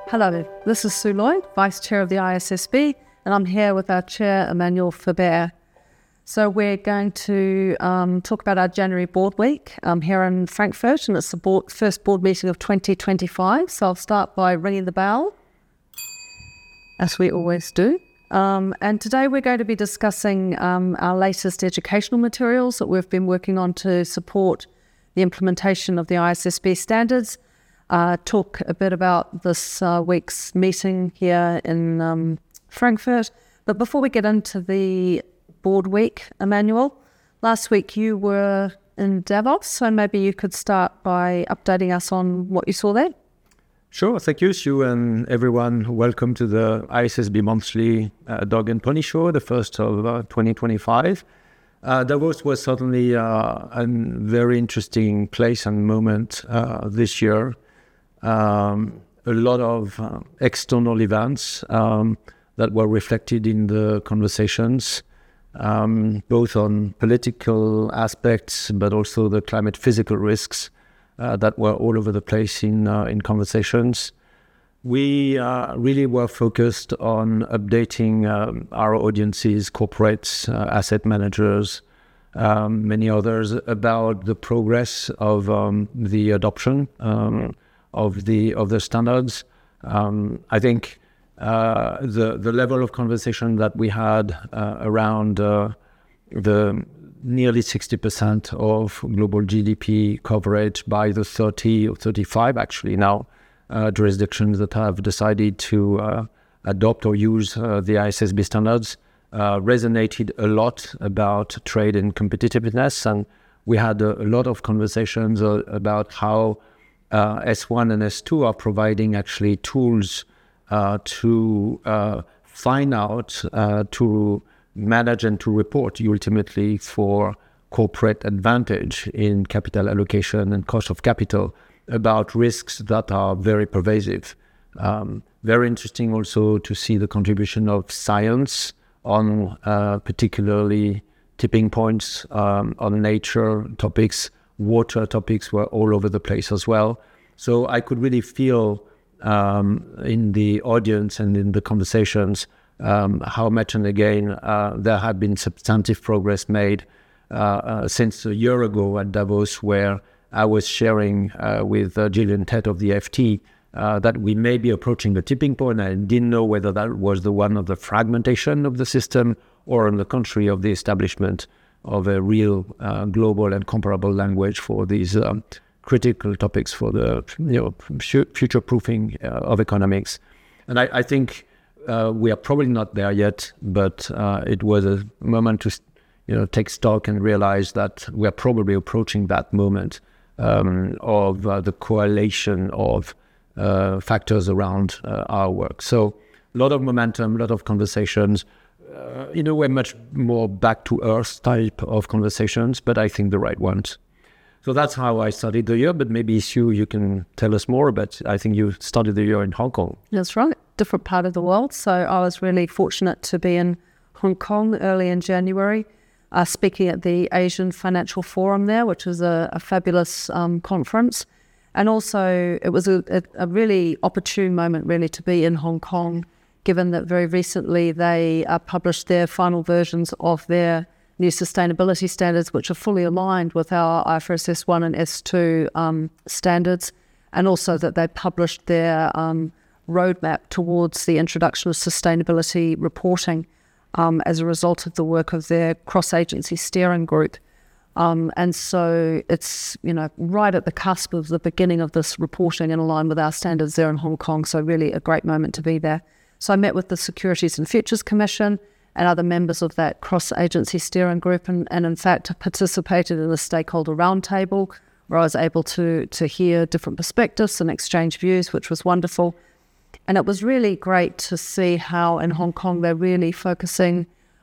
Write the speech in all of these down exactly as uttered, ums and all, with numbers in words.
Hello, this is Sue Lloyd, Vice Chair of the I S S B, and I'm here with our Chair, Emmanuel Faber. So we're going to um, talk about our January board week um, here in Frankfurt, and it's the board, first board meeting of twenty twenty-five. So I'll start by ringing the bell, as we always do. Um, and today we're going to be discussing um, our latest educational materials that we've been working on to support the implementation of the I S S B standards. Uh, talk a bit about this uh, week's meeting here in um, Frankfurt. But before we get into the board week, Emmanuel, last week you were in Davos, so maybe you could start by updating us on what you saw there. Sure, thank you, Sue, and everyone. Welcome to the I S S B Monthly uh, Dog and Pony Show, the first of uh, twenty twenty-five. Uh, Davos was certainly uh, a very interesting place and moment uh, this year. Um, a lot of uh, external events um, that were reflected in the conversations, um, both on political aspects, but also the climate physical risks uh, that were all over the place in uh, in conversations. We uh, really were focused on updating um, our audiences, corporates, uh, asset managers, um, many others, about the progress of um, the adoption um, of the of the standards. Um, I think uh, the the level of conversation that we had uh, around uh, the nearly sixty percent of global G D P coverage by the thirty or thirty-five actually now uh, jurisdictions that have decided to uh, adopt or use uh, the I S S B standards uh, resonated a lot about trade and competitiveness, and we had a, a lot of conversations uh, about how Uh, S one and S two are providing actually tools uh, to uh, find out, uh, to manage and to report ultimately for corporate advantage in capital allocation and cost of capital about risks that are very pervasive. Um, very interesting also to see the contribution of science on uh, particularly tipping points um, on nature topics. Water topics were all over the place as well. So I could really feel um, in the audience and in the conversations um, how much and again uh, there had been substantive progress made uh, uh, since a year ago at Davos, where I was sharing uh, with uh, Gillian Tett of the F T uh, that we may be approaching the tipping point. I didn't know whether that was the one of the fragmentation of the system or on the contrary of the establishment of a real uh, global and comparable language for these um, critical topics for the you know future proofing uh, of economics. And I, I think uh, we are probably not there yet, but uh, it was a moment to you know take stock and realize that we are probably approaching that moment um, of uh, the correlation of uh, factors around uh, our work. So a lot of momentum, a lot of conversations. Uh, in a way, much more back to earth type of conversations, but I think the right ones. So that's how I started the year, but maybe Sue, you can tell us more, but I think you started the year in Hong Kong. That's right, different part of the world. So I was really fortunate to be in Hong Kong early in January, uh, speaking at the Asian Financial Forum there, which was a, a fabulous um, conference. And also it was a, a, a really opportune moment really to be in Hong Kong, given that very recently they uh, published their final versions of their new sustainability standards, which are fully aligned with our I F R S S one and S two um, standards, and also that they published their um, roadmap towards the introduction of sustainability reporting um, as a result of the work of their cross-agency steering group. Um, and so it's, you know, right at the cusp of the beginning of this reporting in line with our standards there in Hong Kong, so really a great moment to be there. So I met with the Securities and Futures Commission and other members of that cross-agency steering group, and, and in fact participated in a stakeholder roundtable where I was able to to hear different perspectives and exchange views, which was wonderful. And it was really great to see how in Hong Kong they're really focusing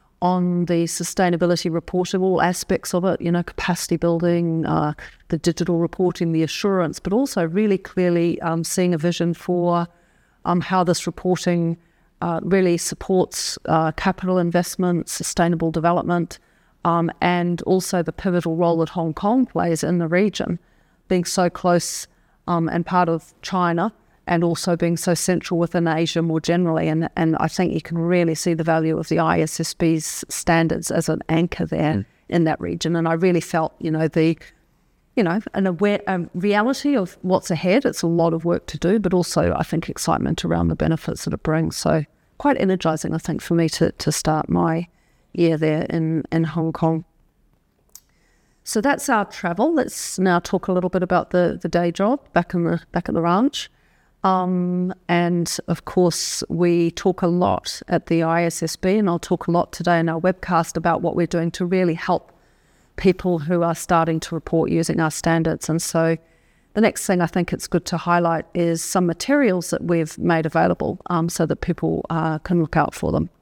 on the sustainability reporting, all aspects of it, you know, capacity building, uh, the digital reporting, the assurance, but also really clearly um, seeing a vision for um, how this reporting Uh, really supports uh, capital investment, sustainable development, um, and also the pivotal role that Hong Kong plays in the region, being so close um, and part of China and also being so central within Asia more generally. And, and I think you can really see the value of the I S S B's standards as an anchor there mm. in that region. And I really felt, you know, the, you know, an aware um, reality of what's ahead. It's a lot of work to do, but also I think excitement around the benefits that it brings. So quite energizing, I think, for me to, to start my year there in, in Hong Kong. So that's our travel. Let's now talk a little bit about the, the day job back in the back at the ranch. Um, and of course, we talk a lot at the I S S B, and I'll talk a lot today in our webcast about what we're doing to really help people who are starting to report using our standards. And so the next thing I think it's good to highlight is some materials that we've made available um, so that people uh, can look out for them.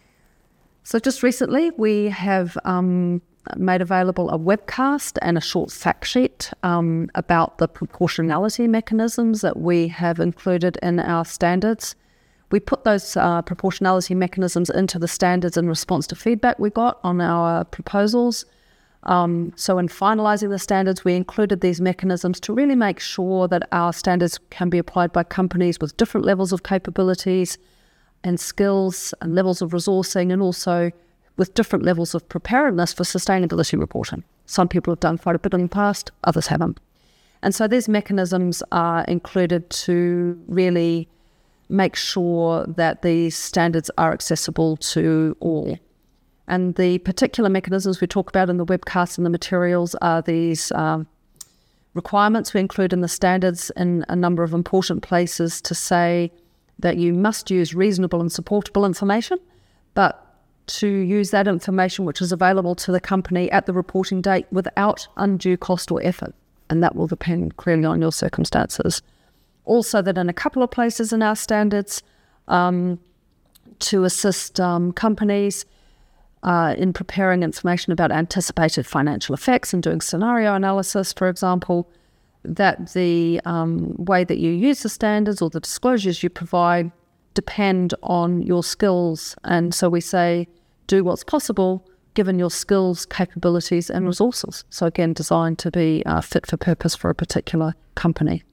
So just recently, we have um, made available a webcast and a short fact sheet um, about the proportionality mechanisms that we have included in our standards. We put those uh, proportionality mechanisms into the standards in response to feedback we got on our proposals. Um, so in finalising the standards, we included these mechanisms to really make sure that our standards can be applied by companies with different levels of capabilities and skills and levels of resourcing, and also with different levels of preparedness for sustainability reporting. Some people have done quite a bit in the past, others haven't. And so these mechanisms are included to really make sure that these standards are accessible to all. And the particular mechanisms we talk about in the webcast and the materials are these um, requirements we include in the standards in a number of important places to say that you must use reasonable and supportable information, but to use that information which is available to the company at the reporting date without undue cost or effort. And that will depend clearly on your circumstances. Also that in a couple of places in our standards, um, to assist um, companies uh, in preparing information about anticipated financial effects and doing scenario analysis, for example, that the um, way that you use the standards or the disclosures you provide depend on your skills. And so we say, do what's possible given your skills, capabilities and resources. So again, designed to be uh, fit for purpose for a particular company.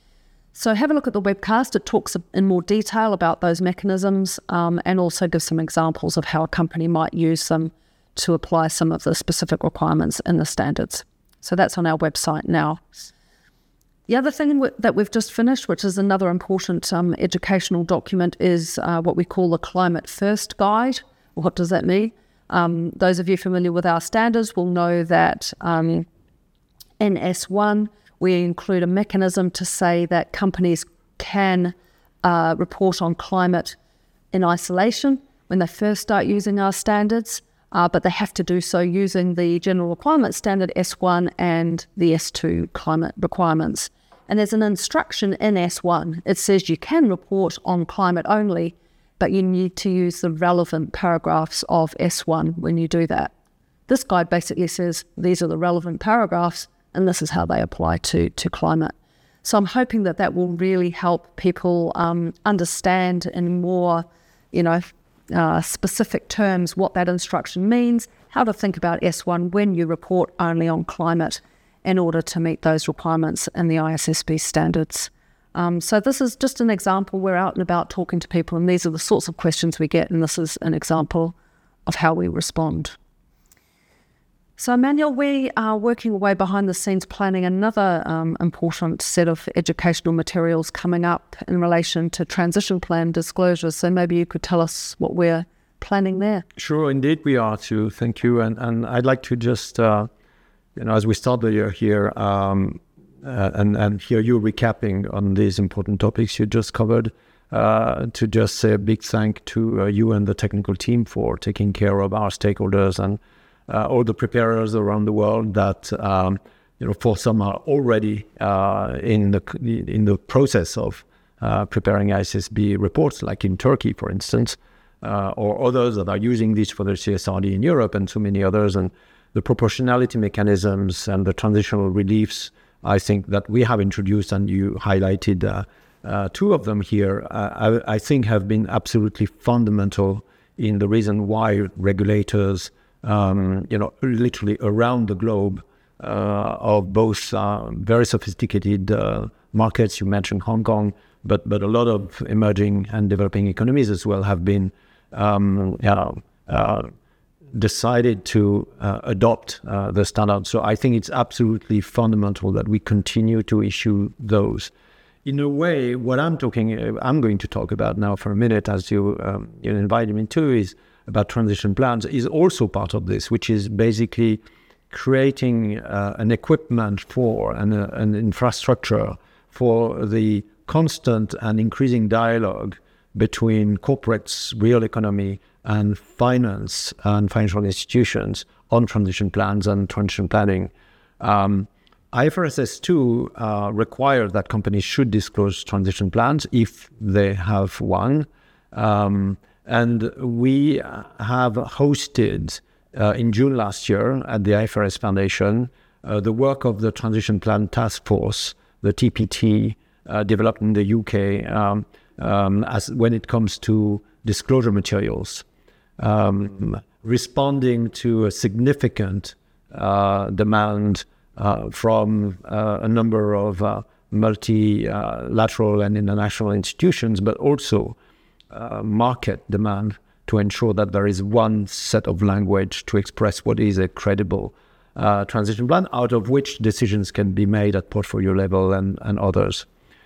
So have a look at the webcast. It talks in more detail about those mechanisms um, and also gives some examples of how a company might use them to apply some of the specific requirements in the standards. So that's on our website now. The other thing w- that we've just finished, which is another important um, educational document, is uh, what we call the Climate First Guide. What does that mean? Um, those of you familiar with our standards will know that um, in S one, we include a mechanism to say that companies can uh, report on climate in isolation when they first start using our standards, uh, but they have to do so using the General Requirements Standard S one and the S two climate requirements. And there's an instruction in S one. It says you can report on climate only, but you need to use the relevant paragraphs of S one when you do that. This guide basically says these are the relevant paragraphs and this is how they apply to, to climate. So I'm hoping that that will really help people um, understand in more, you know, uh, specific terms what that instruction means, how to think about S one when you report only on climate in order to meet those requirements in the I S S B standards. Um, so this is just an example. We're out and about talking to people, and these are the sorts of questions we get, and this is an example of how we respond. So Emmanuel, we are working away behind the scenes planning another um, important set of educational materials coming up in relation to transition plan disclosures. So maybe you could tell us what we're planning there. Sure, indeed we are too. Thank you. And, and I'd like to just, uh, you know, as we start the year here, um, uh, and, and hear you recapping on these important topics you just covered, uh, to just say a big thank to uh, you and the technical team for taking care of our stakeholders and Uh, all the preparers around the world that, um, you know, for some are already uh, in the in the process of uh, preparing I S S B reports, like in Turkey, for instance, uh, or others that are using this for their C S R D in Europe, and so many others. And the proportionality mechanisms and the transitional reliefs, I think that we have introduced, and you highlighted uh, uh, two of them here, uh, I, I think have been absolutely fundamental in the reason why regulators, Um, you know, literally around the globe, uh, of both uh, very sophisticated uh, markets. You mentioned Hong Kong, but but a lot of emerging and developing economies as well have been um, you know, uh, decided to uh, adopt uh, the standard. So I think it's absolutely fundamental that we continue to issue those. In a way, what I'm talking, I'm going to talk about now for a minute, as you um, you invited me to, is about transition plans, is also part of this, which is basically creating uh, an equipment for and uh, an infrastructure for the constant and increasing dialogue between corporates, real economy, and finance and financial institutions on transition plans and transition planning. Um, I F R S S two uh, requires that companies should disclose transition plans if they have one. Um, and we have hosted uh, in June last year at the I F R S Foundation uh, the work of the Transition Plan Task Force, the T P T, uh, developed in the U K um, um, as when it comes to disclosure materials, um, responding to a significant uh, demand Uh, from uh, a number of uh, multilateral uh, and international institutions, but also uh, market demand to ensure that there is one set of language to express what is a credible uh, transition plan, out of which decisions can be made at portfolio level and, and others.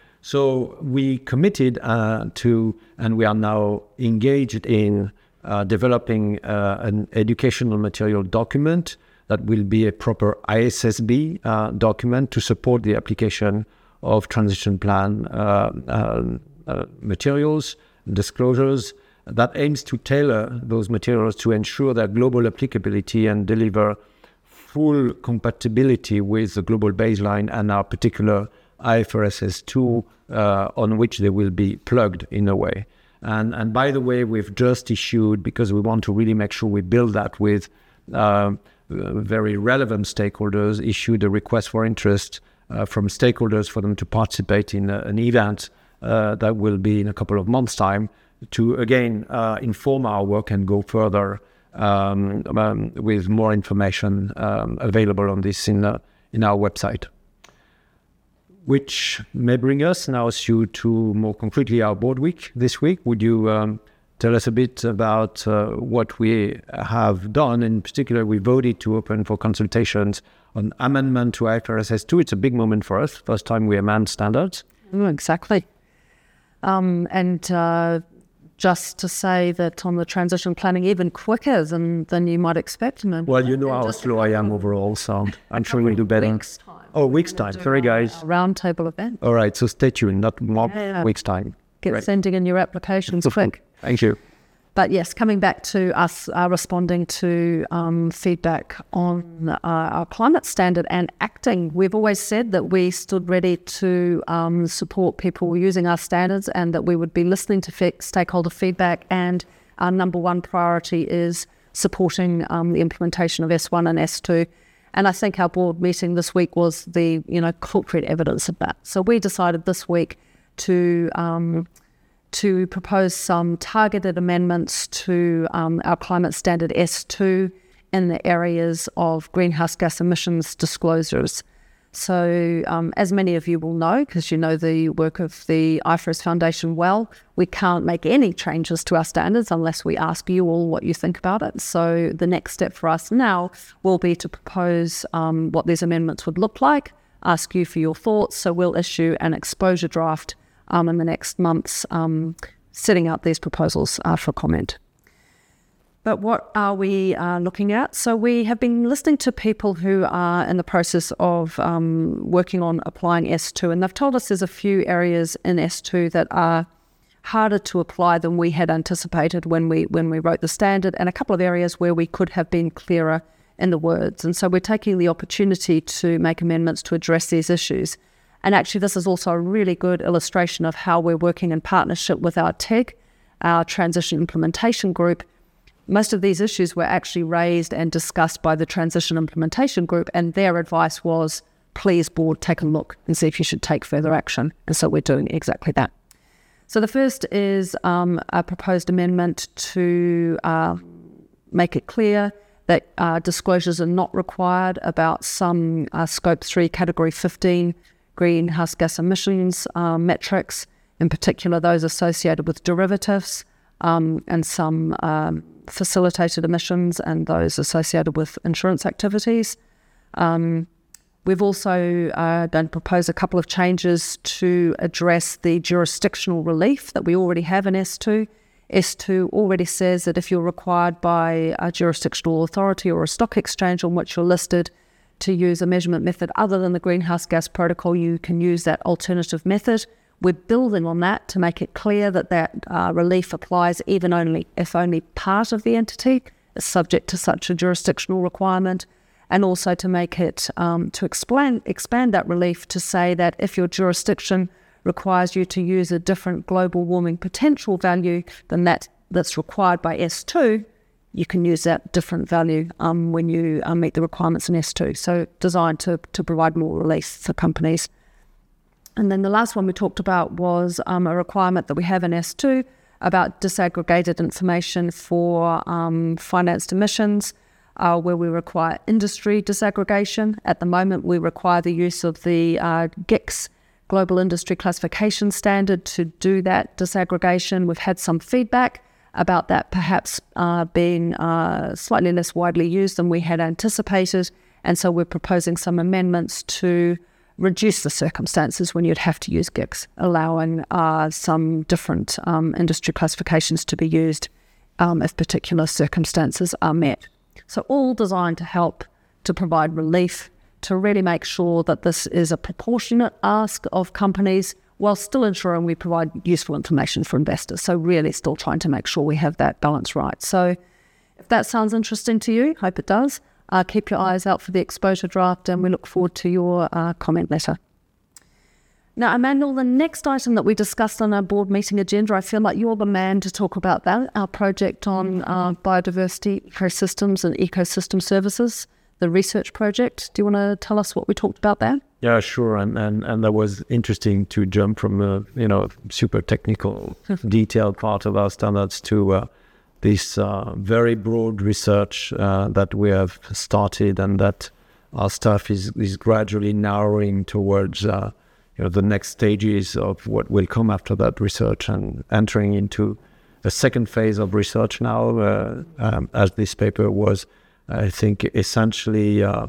So we committed uh, to, and we are now engaged in uh, developing uh, an educational material document that will be a proper I S S B uh, document to support the application of transition plan uh, uh, uh, materials, disclosures, that aims to tailor those materials to ensure their global applicability and deliver full compatibility with the global baseline and our particular I F R S S two uh, on which they will be plugged in a way. And, and by the way, we've just issued, because we want to really make sure we build that with uh, very relevant stakeholders, issued a request for interest uh, from stakeholders for them to participate in a, an event uh, that will be in a couple of months' time to, again, uh, inform our work and go further um, um, with more information um, available on this in, uh, in our website. Which may bring us now, Sue, to more concretely our board week this week. Would you um, tell us a bit about uh, what we have done? In particular, we voted to open for consultations on amendment to I F R S S two. It's a big moment for us. First time we amend standards. Oh, exactly. Um, and uh, just to say that on the transition planning, even quicker than, than you might expect. And well, you know how slow I am overall, so I'm sure we'll do better. Weeks time. Oh, week's time. Sorry, guys. A roundtable event. All right, so stay tuned. Not more Yeah. week's time. Get Great. sending in your applications quick. Thank you. But yes, coming back to us uh, responding to um, feedback on uh, our climate standard and acting, we've always said that we stood ready to um, support people using our standards and that we would be listening to fe- stakeholder feedback. And our number one priority is supporting um, the implementation of S one and S two. And I think our board meeting this week was the, you know, concrete evidence of that. So we decided this week to um, to propose some targeted amendments to um, our climate standard S two in the areas of greenhouse gas emissions disclosures. So um, as many of you will know, because you know the work of the I F R S Foundation well, we can't make any changes to our standards unless we ask you all what you think about it. So the next step for us now will be to propose um, what these amendments would look like, ask you for your thoughts. So we'll issue an exposure draft um, in the next months, um, setting out these proposals uh, for comment. But what are we uh, looking at? So we have been listening to people who are in the process of um, working on applying S two, and they've told us there's a few areas in S two that are harder to apply than we had anticipated when we when we wrote the standard, and a couple of areas where we could have been clearer in the words. And so we're taking the opportunity to make amendments to address these issues. And actually, this is also a really good illustration of how we're working in partnership with our T I G, our Transition Implementation Group. Most of these issues were actually raised and discussed by the Transition Implementation Group, and their advice was, please, board, take a look and see if you should take further action. And so we're doing exactly that. So the first is um, a proposed amendment to uh, make it clear that uh, disclosures are not required about some uh, Scope three Category fifteen greenhouse gas emissions uh, metrics, in particular those associated with derivatives um, and some um, facilitated emissions and those associated with insurance activities. Um, we've also uh, going to propose a couple of changes to address the jurisdictional relief that we already have in S two. S two already says that if you're required by a jurisdictional authority or a stock exchange on which you're listed to use a measurement method other than the Greenhouse Gas Protocol, you can use that alternative method. We're building on that to make it clear that that uh, relief applies even only if only part of the entity is subject to such a jurisdictional requirement, and also to make it, um, to explain, expand that relief to say that if your jurisdiction requires you to use a different global warming potential value than that that's required by S two, you can use that different value um, when you uh, meet the requirements in S two. So designed to, to provide more relief for companies. And then the last one we talked about was um, a requirement that we have in S two about disaggregated information for um, financed emissions, uh, where we require industry disaggregation. At the moment, we require the use of the uh, G I C S, Global Industry Classification Standard, to do that disaggregation. We've had some feedback about that perhaps uh, being uh, slightly less widely used than we had anticipated. And so we're proposing some amendments to reduce the circumstances when you'd have to use G I C S, allowing uh, some different um, industry classifications to be used um, if particular circumstances are met. So all designed to help to provide relief, to really make sure that this is a proportionate ask of companies while still ensuring we provide useful information for investors. So really still trying to make sure we have that balance right. So if that sounds interesting to you, hope it does, uh, keep your eyes out for the exposure draft, and we look forward to your uh, comment letter. Now, Emmanuel, the next item that we discussed on our board meeting agenda, I feel like you're the man to talk about that, our project on uh, biodiversity, ecosystems and ecosystem services, the research project. Do you want to tell us what we talked about there? Yeah, sure. And and, and that was interesting to jump from a you know super technical, detailed part of our standards to uh, this uh, very broad research uh, that we have started, and that our staff is is gradually narrowing towards uh, you know the next stages of what will come after that research, and entering into a second phase of research now, uh, um, as this paper was, I think, essentially uh,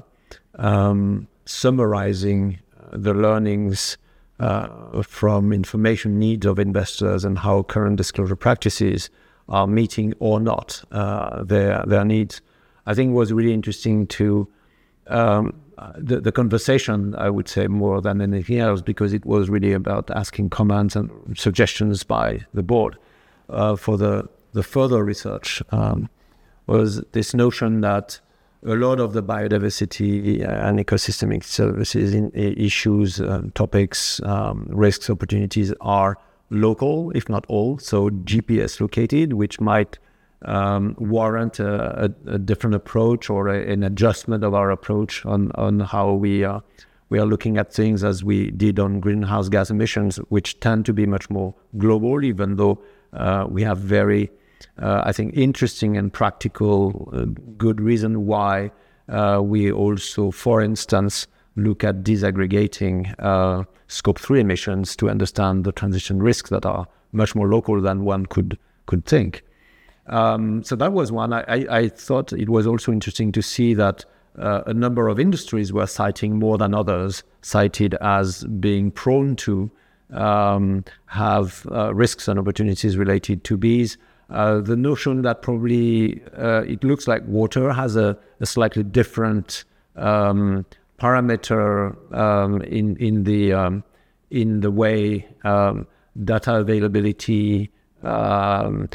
um, summarizing the learnings uh, from information needs of investors and how current disclosure practices are meeting or not uh, their their needs. I think it was really interesting to um, the, the conversation, I would say, more than anything else, because it was really about asking comments and suggestions by the board uh, for the, the further research. Um, was this notion that a lot of the biodiversity and ecosystemic services in, issues, um, topics, um, risks, opportunities are local, if not all, so G P S located, which might um, warrant a, a, a different approach or a, an adjustment of our approach on, on how we, uh, we are looking at things, as we did on greenhouse gas emissions, which tend to be much more global, even though uh, we have very Uh, I think interesting and practical, uh, good reason why uh, we also, for instance, look at disaggregating uh, scope three emissions to understand the transition risks that are much more local than one could could think. Um, so that was one. I, I, I thought it was also interesting to see that uh, a number of industries were citing more than others, cited as being prone to um, have uh, risks and opportunities related to bees. Uh, the notion that probably uh, it looks like water has a, a slightly different um, parameter um, in in the um, in the way um, data availability, um,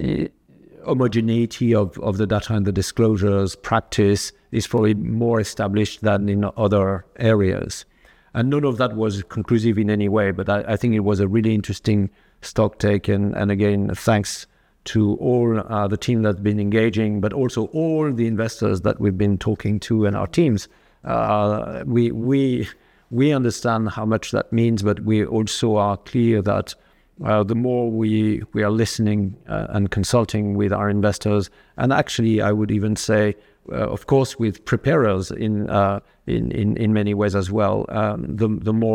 homogeneity of, of the data and the disclosures practice is probably more established than in other areas. And none of that was conclusive in any way, but I, I think it was a really interesting stock take. And, and again, thanks to all uh, the team that's been engaging, but also all the investors that we've been talking to and our teams. Uh, we we we understand how much that means, but we also are clear that uh, the more we we are listening uh, and consulting with our investors, and actually I would even say, uh, of course, with preparers in uh, in, in in many ways as well, um, the the more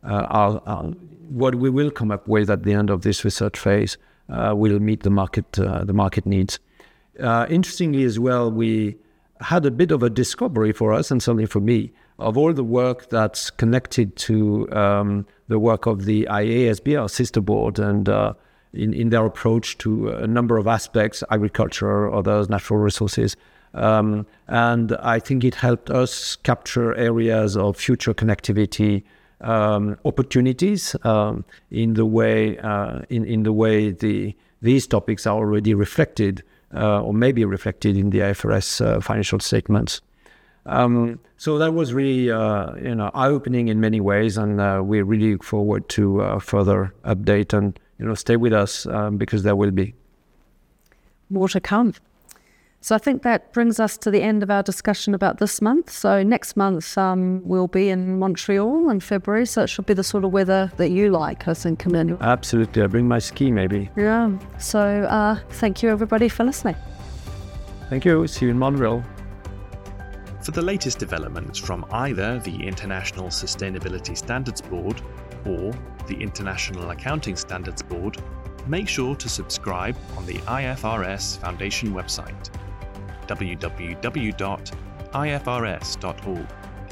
uh, our, our, what we will come up with at the end of this research phase uh, will meet the market uh, the market needs. Uh, interestingly as well, we had a bit of a discovery for us, and certainly for me, of all the work that's connected to um, the work of the I A S B, our sister board, and uh, in, in their approach to a number of aspects, agriculture, others, natural resources. Um, and I think it helped us capture areas of future connectivity um, opportunities um, in the way uh, in, in the way the these topics are already reflected uh, or maybe reflected in the I F R S uh, financial statements. Um, so that was really uh, you know eye-opening in many ways, and uh, we really look forward to uh, further update and you know stay with us um, because there will be more to come. So I think that brings us to the end of our discussion about this month. So next month um, we'll be in Montreal in February, so it should be the sort of weather that you like, I think, Emmanuel. Absolutely. I'll bring my ski maybe. Yeah. So uh, thank you everybody for listening. Thank you. See you in Montreal. For the latest developments from either the International Sustainability Standards Board or the International Accounting Standards Board, make sure to subscribe on the I F R S Foundation website, w w w dot i f r s dot org.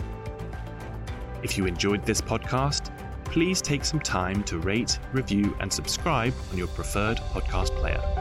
If you enjoyed this podcast, please take some time to rate, review, and subscribe on your preferred podcast player.